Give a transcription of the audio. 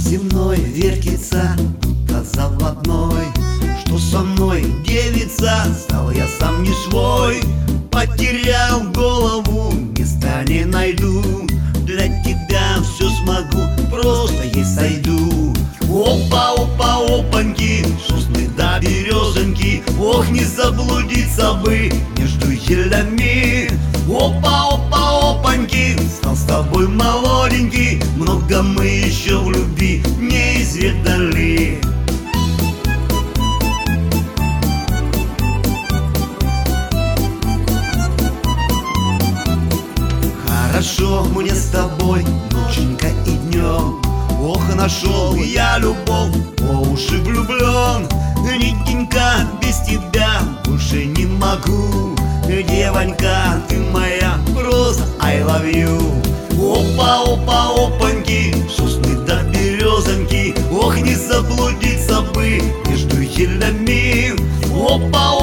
земной вертится, будто заводной. Что со мной, девица, стал я сам не свой. Потерял голову, места не найду. Для тебя все смогу, просто есть сойду. Опа, опа, опаньки, сосны да березоньки. Ох, не заблудиться бы между елями. Опа, опа, опаньки, стал с тобой молоденький. Много мы еще в любви не изведали. Хорошо мне с тобой ноченька и днем. Ох, нашел я любовь, по уши влюблен. Нитенька, без тебя больше не могу. Девонька, ты моя, просто I love you. Опа, опа, опаньки, сосны да березоньки. Ох, не заблудиться бы между елями. Опа,